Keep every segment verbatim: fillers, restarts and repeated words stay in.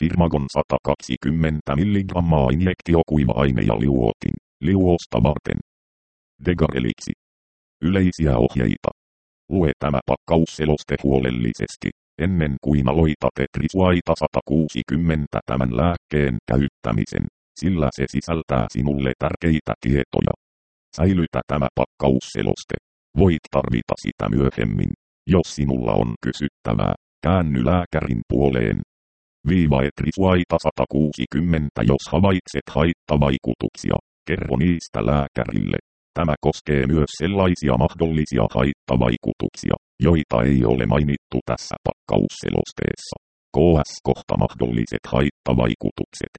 Firmagon sata kaksikymmentä milligrammaa injektio kuiva-aine ja liuotin, liuosta varten. Degareliksi. Yleisiä ohjeita. Lue tämä pakkausseloste huolellisesti, ennen kuin aloitat Etrisuaita sata kuusikymmentä tämän lääkkeen käyttämisen, sillä se sisältää sinulle tärkeitä tietoja. Säilytä tämä pakkausseloste. Voit tarvita sitä myöhemmin. Jos sinulla on kysyttävää, käänny lääkärin puoleen. Viiva Etrisuaita sata kuusikymmentä. Jos havaitset haittavaikutuksia, kerro niistä lääkärille. Tämä koskee myös sellaisia mahdollisia haittavaikutuksia, joita ei ole mainittu tässä pakkausselosteessa. K S kohta mahdolliset haittavaikutukset.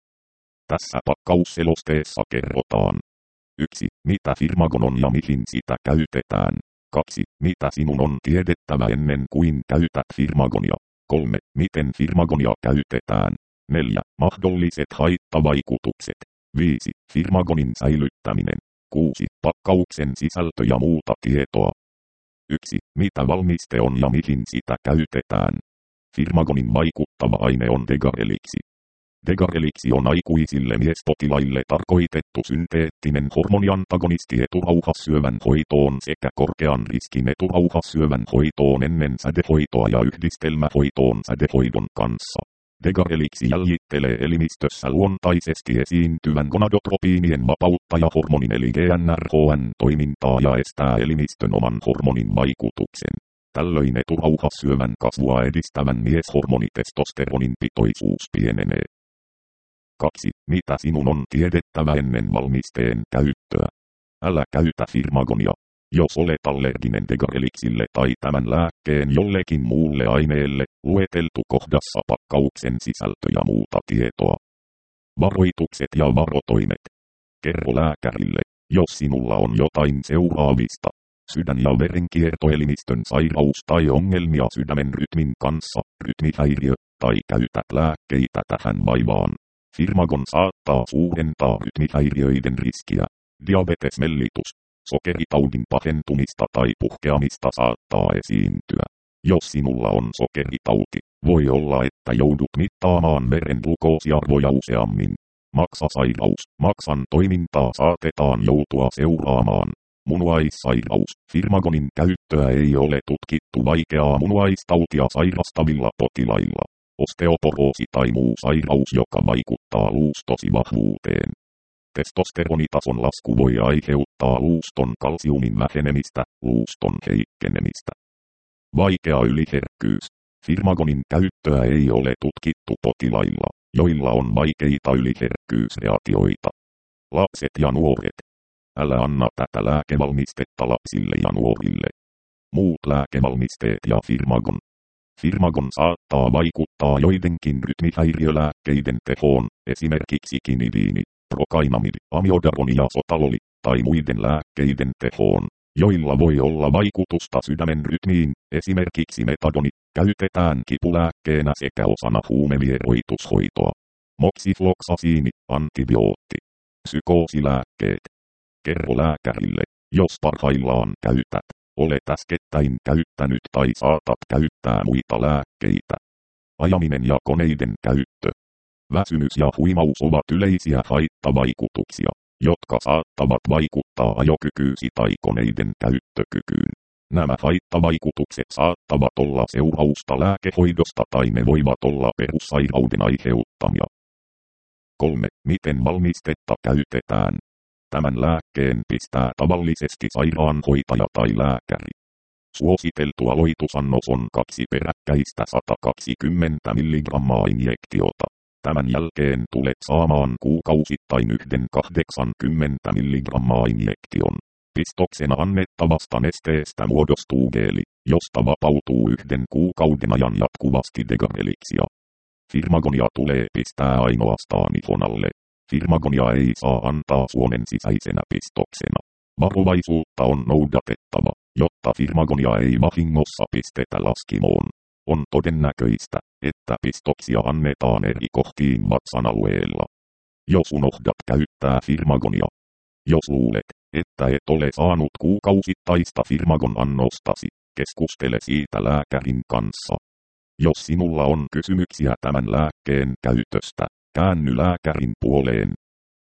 Tässä pakkausselosteessa kerrotaan. yksi. Mitä Firmagon on ja mihin sitä käytetään. kaksi. Mitä sinun on tiedettävä ennen kuin käytät Firmagonia. kolme. Miten Firmagonia käytetään. neljä. Mahdolliset haittavaikutukset. viisi. Firmagonin säilyttäminen. kuusi. Pakkauksen sisältö ja muuta tietoa. yksi. Mitä valmiste on ja mihin sitä käytetään. Firmagonin vaikuttava aine on Degareliksi. Degareliksi on aikuisille miespotilaille tarkoitettu synteettinen hormoniantagonisti eturauhassyövän hoitoon sekä korkean riskin eturauhassyövän hoitoon ennen sädehoitoa ja yhdistelmähoitoon sädehoidon kanssa. Degareliksi jäljittelee elimistössä luontaisesti esiintyvän gonadotropiinien vapauttaja-hormonin eli G N R H:n toimintaa ja estää elimistön oman hormonin vaikutuksen. Tällöin eturauhassyövän kasvua edistävän mieshormonitestosteronin pitoisuus pienenee. kaksi. Mitä sinun on tiedettävä ennen valmisteen käyttöä? Älä käytä Firmagonia, jos olet allerginen Degareliksille tai tämän lääkkeen jollekin muulle aineelle, lueteltu kohdassa pakkauksen sisältö ja muuta tietoa. Varoitukset ja varotoimet. Kerro lääkärille, jos sinulla on jotain seuraavista. Sydän- ja verenkiertoelimistön sairaus tai ongelmia sydämen rytmin kanssa, rytmihäiriö, tai käytät lääkkeitä tähän vaivaan. Firmagon saattaa suurentaa rytmihäiriöiden riskiä. Diabetesmellitus, sokeritaudin pahentumista tai puhkeamista saattaa esiintyä. Jos sinulla on sokeritauti, voi olla, että joudut mittaamaan veren glukoosiarvoja useammin. Maksasairaus, maksan toimintaa saatetaan joutua seuraamaan. Munuaissairaus, Firmagonin käyttöä ei ole tutkittu vaikeaa munuaistautia sairastavilla potilailla. Osteoporoosi tai muu sairaus, joka vaikuttaa luustosi vahvuuteen. Testosteronitason lasku voi aiheuttaa luuston kalsiumin vähenemistä, luuston heikkenemistä. Vaikea yliherkkyys. Firmagonin käyttöä ei ole tutkittu potilailla, joilla on vaikeita yliherkkyysreaktioita. Lapset ja nuoret. Älä anna tätä lääkevalmistetta lapsille ja nuorille. Muut lääkevalmisteet ja Firmagon. Firmagon saattaa vaikuttaa joidenkin rytmihäiriölääkkeiden tehoon, esimerkiksi kinidiini, prokainamidi, amiodaroni ja sotaloli, tai muiden lääkkeiden tehoon, joilla voi olla vaikutusta sydämen rytmiin, esimerkiksi metadoni, käytetään kipulääkkeenä sekä osana huumevieroitushoitoa. Moksifloksasiini, antibiootti. Psykoosilääkkeet. Kerro lääkärille, jos parhaillaan käytät. Olet äskettäin käyttänyt tai saatat käyttää muita lääkkeitä. Ajaminen ja koneiden käyttö. Väsymys ja huimaus ovat yleisiä haittavaikutuksia, jotka saattavat vaikuttaa ajokykyysi tai koneiden käyttökykyyn. Nämä haittavaikutukset saattavat olla seurausta lääkehoidosta tai ne voivat olla perussairauden aiheuttamia. kolme. Miten valmistetta käytetään? Tämän lääkkeen pistää tavallisesti sairaanhoitaja tai lääkäri. Suositeltu aloitusannos on kaksi peräkkäistä sata kaksikymmentä milligrammaa injektiota. Tämän jälkeen tulet saamaan kuukausittain yhden kahdeksankymmentä milligrammaa injektion. Pistoksena annettavasta nesteestä muodostuu geeli, josta vapautuu yhden kuukauden ajan jatkuvasti Degareliksia. Firmagonia tulee pistää ainoastaan ihon alle. Firmagonia ei saa antaa suonen sisäisenä pistoksena. Varovaisuutta on noudatettava, jotta Firmagonia ei vahingossa pistetä laskimoon. On todennäköistä, että pistoksia annetaan eri kohtiin vatsan alueella. Jos unohdat käyttää Firmagonia. Jos luulet, että et ole saanut kuukausittaista Firmagon annostasi, keskustele siitä lääkärin kanssa. Jos sinulla on kysymyksiä tämän lääkkeen käytöstä, käänny lääkärin puoleen.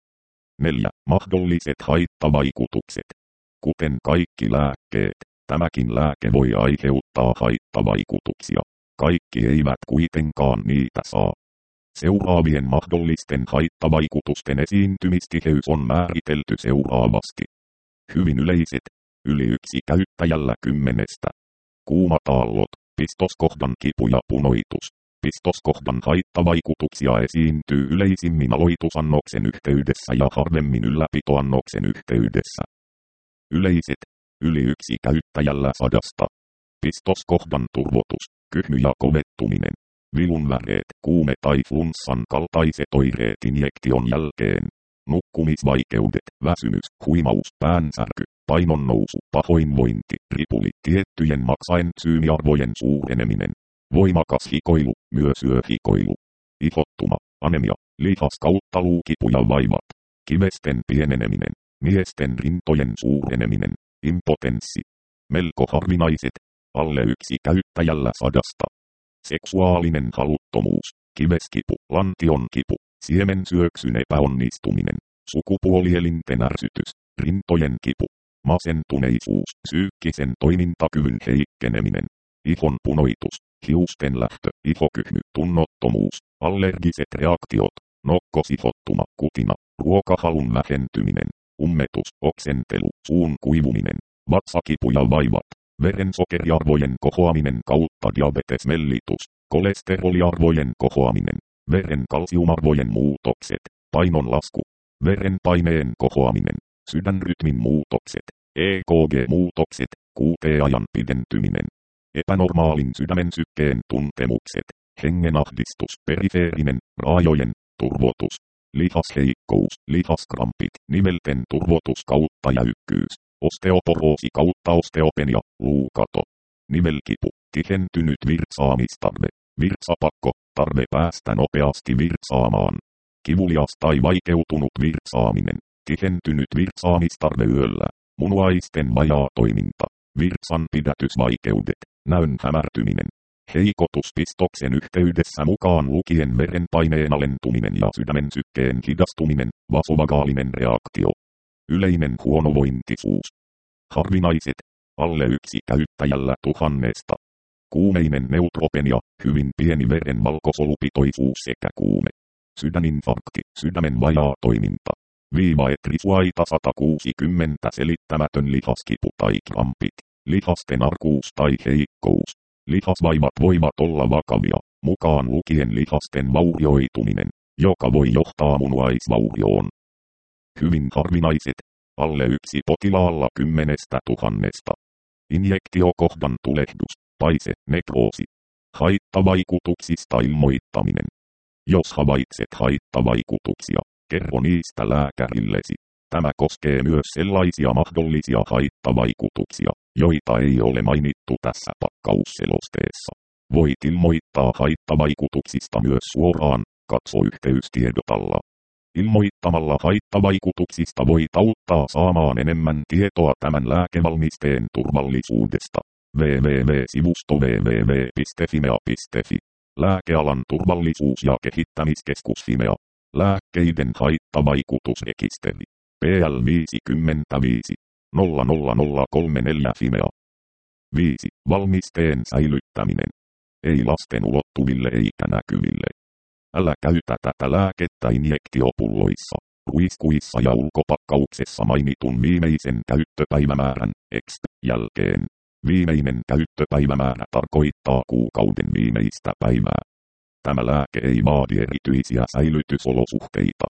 neljä. Mahdolliset haittavaikutukset. Kuten kaikki lääkkeet, tämäkin lääke voi aiheuttaa haittavaikutuksia. Kaikki eivät kuitenkaan niitä saa. Seuraavien mahdollisten haittavaikutusten esiintymistiheys on määritelty seuraavasti. Hyvin yleiset, yli yksi käyttäjällä kymmenestä. Kuumataallot, pistoskohdan kipu ja punoitus. Pistoskohdan haittavaikutuksia esiintyy yleisimmin aloitusannoksen yhteydessä ja harvemmin ylläpitoannoksen yhteydessä. Yleiset, yli yksi käyttäjällä sadasta. Pistoskohdan turvotus, kyhmy ja kovettuminen. Vilunväreet, kuume tai flunssan kaltaiset oireet injektion jälkeen. Nukkumisvaikeudet, väsymys, huimaus, päänsärky, painonnousu, pahoinvointi, ripuli, tiettyjen maksaentsyymiarvojen suureneminen. Voimakas hikoilu, myös yöhikoilu. Ihottuma, anemia, lihas kautta luukipu ja vaivat. Kivesten pieneneminen, miesten rintojen suureneminen, impotenssi. Melko harvinaiset, alle yksi käyttäjällä sadasta. Seksuaalinen haluttomuus, kiveskipu, lantion kipu, siemensyöksyn epäonnistuminen, sukupuolielinten ärsytys, rintojen kipu, masentuneisuus, psyykkisen toimintakyvyn heikkeneminen, ihon punoitus, hiusten lähtö, ihokyhmy, tunnottomuus, allergiset reaktiot, nokkosihottuma, kutina, ruokahalun vähentyminen, ummetus, oksentelu, suun kuivuminen, vatsakipu ja vaivat. Verensokeriarvojen kohoaminen kautta diabetesmellitus, kolesteroliarvojen kohoaminen, veren kalsiumarvojen muutokset, painonlasku, verenpaineen kohoaminen, sydänrytmin muutokset, E K G-muutokset, Q T-ajan pidentyminen, epänormaalin sydämen sykkeen tuntemukset, hengenahdistus, perifeerinen, raajojen, turvotus, lihasheikkous, lihaskrampit, nivelten turvotus kautta jäykkyys. Osteoporoosi kautta osteopenia, luukato. Nivelkipu, tihentynyt virtsaamistarve, virtsapakko, tarve päästä nopeasti virtsaamaan. Kivulias tai vaikeutunut virtsaaminen, tihentynyt virtsaamistarve yöllä, munuaisten vajaa toiminta, virtsan pidätysvaikeudet, näön hämärtyminen. Heikotus pistoksen yhteydessä mukaan lukien verenpaineen alentuminen ja sydämen sykkeen hidastuminen, vasovagaalinen reaktio. Yleinen huonovointisuus. Harvinaiset, alle yksi käyttäjällä tuhannesta. Kuumeinen neutropenia, hyvin pieni veren valkosolupitoisuus sekä kuume. Sydäninfarkti, sydämen vajaa toiminta. Viiva etrisuaita sata kuusikymmentä selittämätön lihaskipu tai krampit. Lihasten arkuus tai heikkous. Lihasvaivat voivat olla vakavia, mukaan lukien lihasten vaurioituminen, joka voi johtaa munuaisvaurioon. Hyvin harvinaiset, alle yksi potilaalla kymmenestä tuhannesta. Injektiokohdan tulehdus, paise, nekroosi. Haittavaikutuksista ilmoittaminen. Jos havaitset haittavaikutuksia, kerro niistä lääkärillesi. Tämä koskee myös sellaisia mahdollisia haittavaikutuksia, joita ei ole mainittu tässä pakkausselosteessa. Voit ilmoittaa haittavaikutuksista myös suoraan, katso yhteystiedotalla. Ilmoittamalla haittavaikutuksista voit auttaa saamaan enemmän tietoa tämän lääkevalmisteen turvallisuudesta. double-u double-u double-u piste sivusto double-u double-u double-u piste fimea piste fi. Lääkealan turvallisuus- ja kehittämiskeskus Fimea. Lääkkeiden haittavaikutusrekisteri. P L viisikymmentäviisi nolla nolla nolla kolme neljä Fimea. viisi. Valmisteen säilyttäminen. Ei lasten ulottuville eikä näkyville. Älä käytä tätä lääkettä injektiopulloissa, ruiskuissa ja ulkopakkauksessa mainitun viimeisen käyttöpäivämäärän X jälkeen. Viimeinen käyttöpäivämäärä tarkoittaa kuukauden viimeistä päivää. Tämä lääke ei vaadi erityisiä säilytysolosuhteita.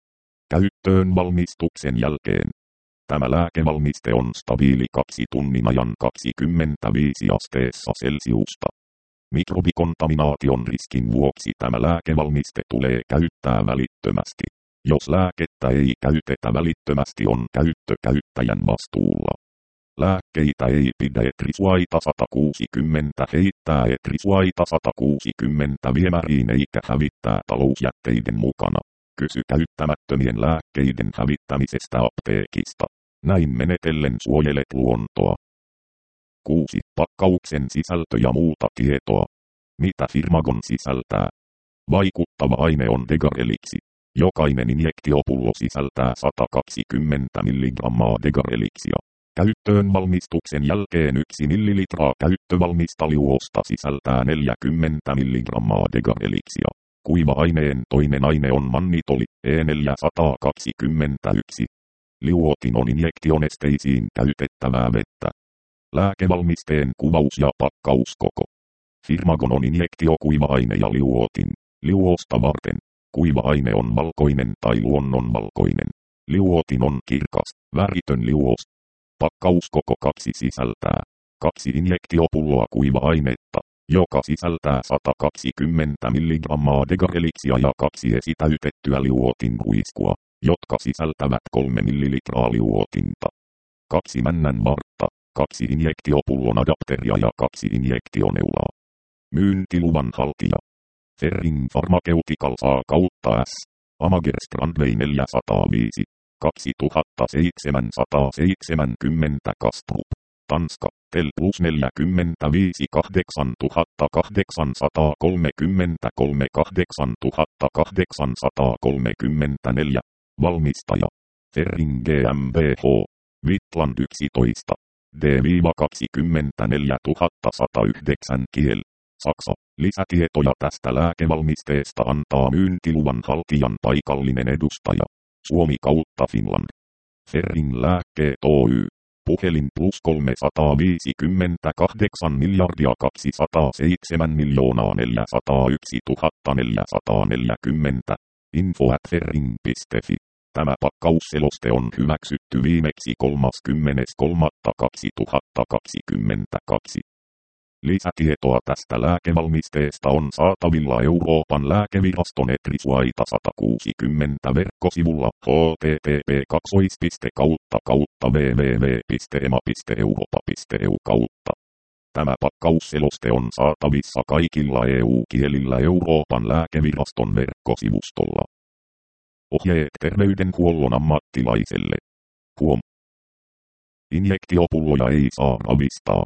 Käyttöön valmistuksen jälkeen. Tämä lääkevalmiste on stabiili kaksi tunnin ajan kaksikymmentäviisi asteessa Celsiusta. Mikrobikontaminaation riskin vuoksi tämä lääkevalmiste tulee käyttää välittömästi. Jos lääkettä ei käytetä välittömästi, on käyttö käyttäjän vastuulla. Lääkkeitä ei pidä etrisuaita sata kuusikymmentä heittää etrisuaita sata kuusikymmentä viemäriin eikä hävittää talousjätteiden mukana. Kysy käyttämättömien lääkkeiden hävittämisestä apteekista. Näin menetellen suojelet luontoa. kuusi. Pakkauksen sisältö ja muuta tietoa. Mitä Firmagon sisältää? Vaikuttava aine on Degarelixi. Jokainen injektiopullo sisältää sata kaksikymmentä milligrammaa Degarelixia. Käyttöön valmistuksen jälkeen yksi millilitraa käyttövalmista liuosta sisältää neljäkymmentä milligrammaa Degarelixia. Kuiva-aineen toinen aine on mannitoli, E neljäsataakaksikymmentäyksi. Liuotin on injektionesteisiin käytettävää vettä. Lääkevalmisteen kuvaus ja pakkauskoko. Firmagon on injektiokuiva-aine ja liuotin. Liuosta varten. Kuiva-aine on valkoinen tai luonnonvalkoinen. Liuotin on kirkas, väritön liuos. Pakkauskoko kaksi sisältää kaksi injektiopulloa kuiva-ainetta, joka sisältää sata kaksikymmentä milligrammaa Degarelixia ja kaksi esitäytettyä liuotin ruiskua, jotka sisältävät kolme millilitraa liuotinta. Kaksi männän vartta, kaksi injektiopullon adapteria ja kaksi injektioneulaa. Myyntiluvan haltija. Ferring Pharmaceuticals A kautta S. Amager Strandway neljäsataaviisi. kaksituhattaseitsemänsataaseitsemänkymmentä Kastrup. Tanska. Tel plus neljäkymmentäviisi kahdeksantuhattakahdeksansataakolmekymmentäkolme kahdeksantuhattakahdeksansataakolmekymmentäneljä. Valmistaja. Ferring GmbH. Vitland yksitoista. D kaksikymmentäneljätuhattasatayhdeksän Kiel. Saksa. Lisätietoja tästä lääkevalmisteesta antaa myyntiluvan haltijan paikallinen edustaja. Suomi kautta Finland. Ferring Lääkkeet Oy. Puhelin plus kolmesataaviisikymmentäkahdeksan miljardia kaksisataaseitsemän miljoonaa neljäsataayksi tuhatta neljäsataaneljäkymmentä. info at ferring piste fi. Tämä pakkausseloste on hyväksytty viimeksi kolmaskymmenes kolmatta kaksituhattakaksikymmentäkaksi. Lisätietoa tästä lääkevalmisteesta on saatavilla Euroopan lääkeviraston Etrisuaita sata kuusikymmentä verkkosivulla h t t p kautta kautta w w w piste e m a piste europa piste e u kautta. Tämä pakkausseloste on saatavissa kaikilla E U-kielillä Euroopan lääkeviraston verkkosivustolla. Ohjeet terveydenhuollon ammattilaiselle. Huom. Injektiopulloja ei saa ravistaa.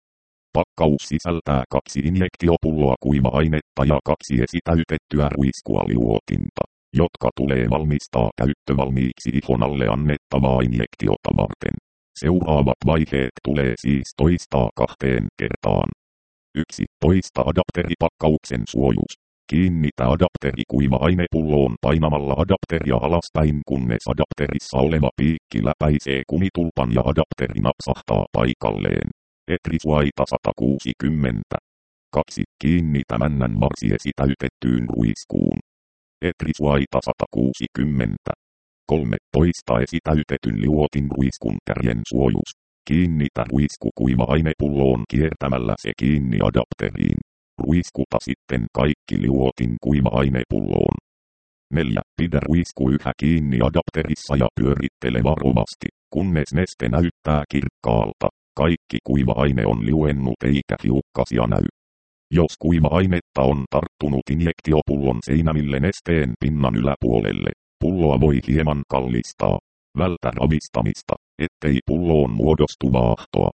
Pakkaus sisältää kaksi injektiopulloa kuiva-ainetta ja kaksi esitäytettyä ruiskua liuotinta, jotka tulee valmistaa käyttövalmiiksi ihon alle annettavaa injektiota varten. Seuraavat vaiheet tulee siis toistaa kahteen kertaan. yksi. Poista adapteripakkauksen suojus. Kiinnitä adapteri kuiva-ainepulloon painamalla adapteria alaspäin, kunnes adapterissa oleva piikki läpäisee kumitulpan ja adapteri napsahtaa paikalleen. Etrisuaita sata kuusikymmentä. kaksi. Kiinnitä männän varsi esitäytettyyn ruiskuun. Etrisuaita sata kuusikymmentä. kolme. Poista esitäytetyn liuotin ruiskun kärjen suojus. Kiinnitä ruisku kuiva-ainepulloon kiertämällä se kiinni adapteriin. Ruiskuta sitten kaikki liuotin kuiva-ainepulloon. neljä. Pidä ruisku yhä kiinni adapterissa ja pyörittele varovasti, kunnes neste näyttää kirkkaalta. Kaikki kuiva-aine on liuennut eikä hiukkasia näy. Jos kuiva-ainetta on tarttunut injektiopullon seinämille nesteen pinnan yläpuolelle, pulloa voi hieman kallistaa. Vältä ravistamista, ettei pulloon muodostu vaahtoa.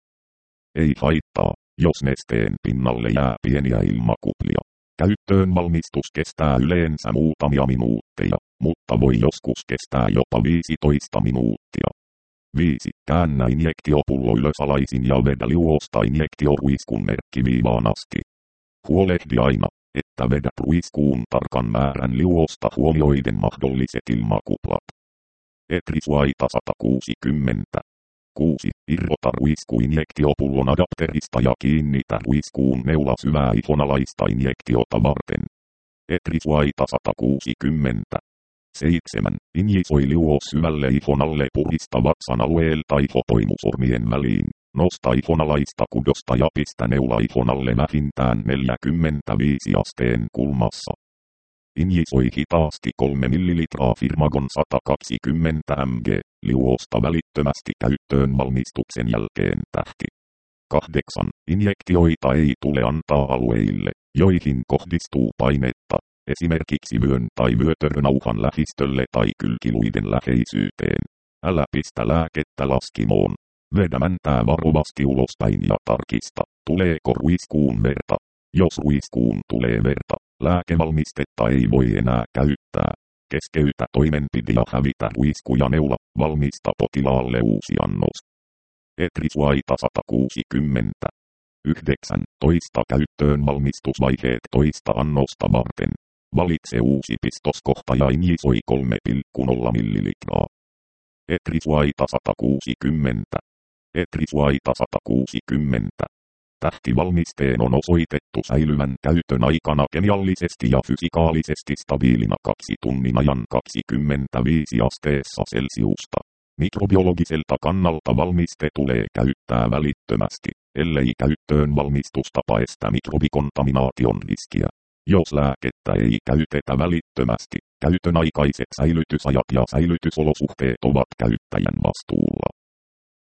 Ei haittaa, jos nesteen pinnalle jää pieniä ilmakuplia. Käyttöön valmistus kestää yleensä muutamia minuutteja, mutta voi joskus kestää jopa viisitoista minuuttia. viisi. Käännä injektiopullo ylösalaisin ja vedä liuosta injektioruiskun merkkiviivaan asti. Huolehdi aina, että vedät ruiskuun tarkan määrän liuosta huomioiden mahdolliset ilmakuplat. Etrisuaita sata kuusikymmentä. kuusi. Irrota ruisku injektiopullon adapterista ja kiinnitä ruiskuun neula syvää ihonalaista injektiota varten. Etrisuaita sata kuusikymmentä. seitsemän. Injisoi liuos syvälle ihon alle purista vatsan alueelta ihopoimusormien väliin. Nosta ihonalaista kudosta ja pistä neula ihon alle vähintään neljäkymmentäviisi asteen kulmassa. Injisoi hitaasti kolme millilitraa Firmagon sata kaksikymmentä milligrammaa liuosta välittömästi käyttöön valmistuksen jälkeen tähti. kahdeksan. Injektioita ei tule antaa alueille, joihin kohdistuu painetta, esimerkiksi vyön tai vyötärönauhan lähistölle tai kylkiluiden läheisyyteen. Älä pistä lääkettä laskimoon. Vedä mäntää varovasti ulospäin ja tarkista, tuleeko ruiskuun verta. Jos ruiskuun tulee verta, lääkevalmistetta ei voi enää käyttää. Keskeytä toimenpide ja hävitä ruisku ja neula, valmista potilaalle uusi annos. Etrisuaita sata kuusikymmentä. yhdeksän. Toista käyttöön valmistusvaiheet toista annosta varten. Valitse uusi pistoskohta ja injisoi kolme pilkku nolla millilitraa. Etrisuaita sata kuusikymmentä. Etrisuaita sata kuusikymmentä. Tähtivalmisteen on osoitettu säilyvän käytön aikana kemiallisesti ja fysikaalisesti stabiilina kaksi tunnin ajan kaksikymmentäviisi asteessa Celsiusta. Mikrobiologiselta kannalta valmiste tulee käyttää välittömästi, ellei käyttöön valmistusta paesta mikrobikontaminaation riskiä. Jos lääkettä ei käytetä välittömästi, käytön aikaiset säilytysajat ja säilytysolosuhteet ovat käyttäjän vastuulla.